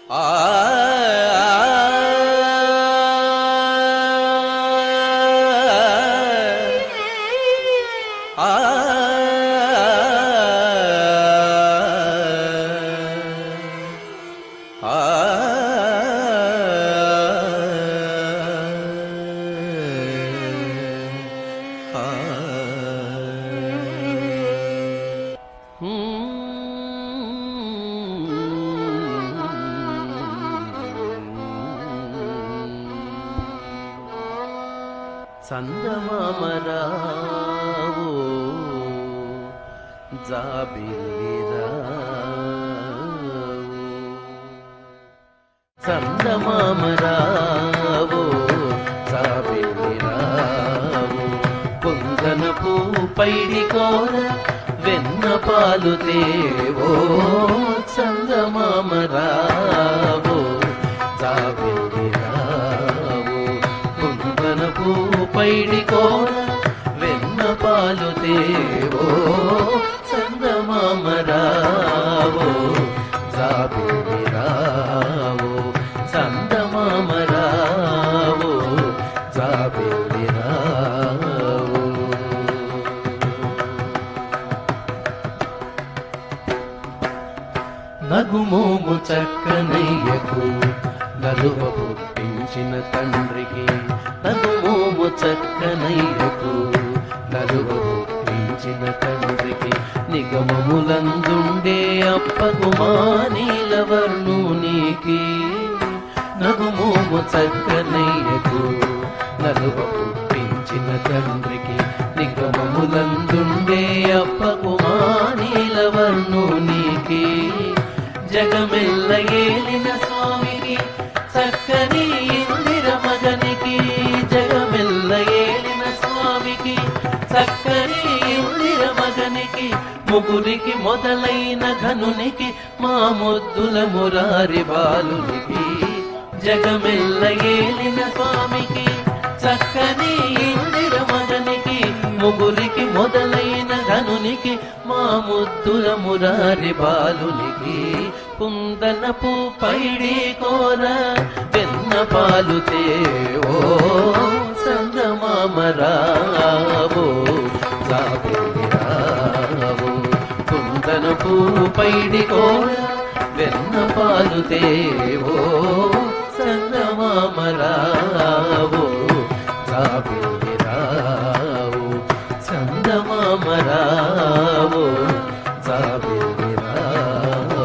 ఆ చందమామరావు జాబిల్లిరావు చందమామరావు జాబిల్లిరావు కుందనపు పైడి కోర వెన్న పాలు తేవో చందమామరావు జాబిల్లిరావు కుందనపు పైడి కోర వెన్న పాలు తేవో చందమామరావు జాబిల్లిరావు చందమామరావు జాబిల్లిరావు నగుమోము చక్కనయ్యకు నలువ పుట్టించిన తండ్రికి నగుమోము చక్కనయ్యకు నలువ పుట్టించిన తండ్రికి నిగమములందుండే అప్పకు మానీలవర్ణునికి నగుమోము చక్కనయ్యకు నలువ పుట్టించిన తండ్రికి నిగమములందుండే అప్పకు మానీలవర్ణునికి జగమెల్ల ఏలిన స్వామికి చక్కని ఇందిర మగనికి జగమెల్ల ఏలిన స్వామికి చక్కని ఇందిర మగనికి ముగురికి మొదలైన ఘనునికి మా ముద్దుల మురారి బాలునికి జగమెల్ల ఏలిన స్వామికి చక్కని ఇందిర మగనికి ముగురికి మొదలైన ఘనునికి మా ముద్దుల మురారి బాలునికి కుందనపు పైడి కోర వెన్న పాలు తేవో చందమామరావు జాబిల్లిరావు కుందనపు పైడి కోర వెన్న పాలు తేవో చందమామరావు జాబిల్లిరావు చందమామరావు జాబిల్లిరావు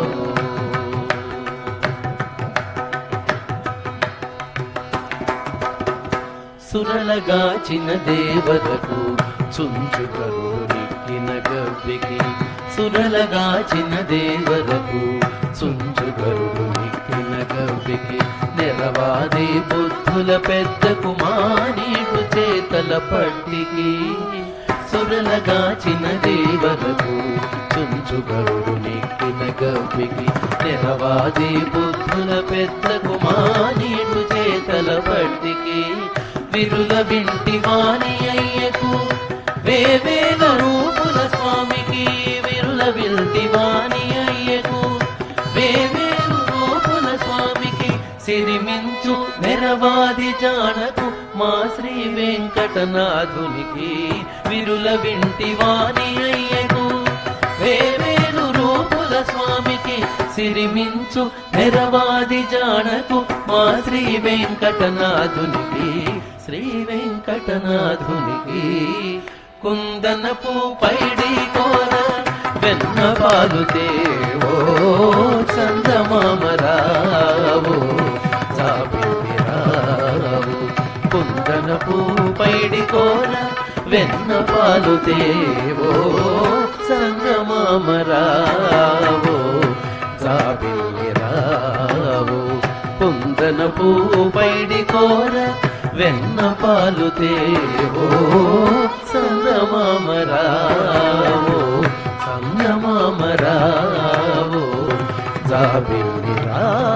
సురలగాచిన దేవతకు చుంచుకరుడిక్కిన గవ్వికి సురలగాచిన దేవతకు చుంచుకరుడిక్కిన గవ్వికి నెరవాది బుద్ధుల పెద్దకు మానీటు చేతల పట్టికి సురలగాచిన దేవతకు చుంచుకరుడిక్కిన గవ్వికి నెరవాది బుద్ధుల పెద్దకు మానీటు చేతల పట్టికి విరుల వింటి వాణి అయ్యకు వేవేల రూపుల స్వామికి విరుల వింటి వాణి అయ్యకు వేవేలు రూపుల స్వామికి సిరిమించు నెరవాది జానకు మా శ్రీ వెంకటనాథునికి విరుల వింటి వాణి అయ్యకు వేవేలు రూపుల స్వామికి సిరిమించు నెరవాది జానకు మా శ్రీ వెంకటనాథునికి శ్రీ వెంకటనాథునికి కుందనపు పైడి కోర వెన్న పాలు తేవో చందమామరావు జాబిల్లిరావు కుందనపు పైడి కోర వెన్న పాలు తేవో చందమామరావు జాబిల్లిరావు కుందనపు పైడి కోర వెన్న పాలు తేవో చందమామరావు చందమామరావు జాబిల్లిరావు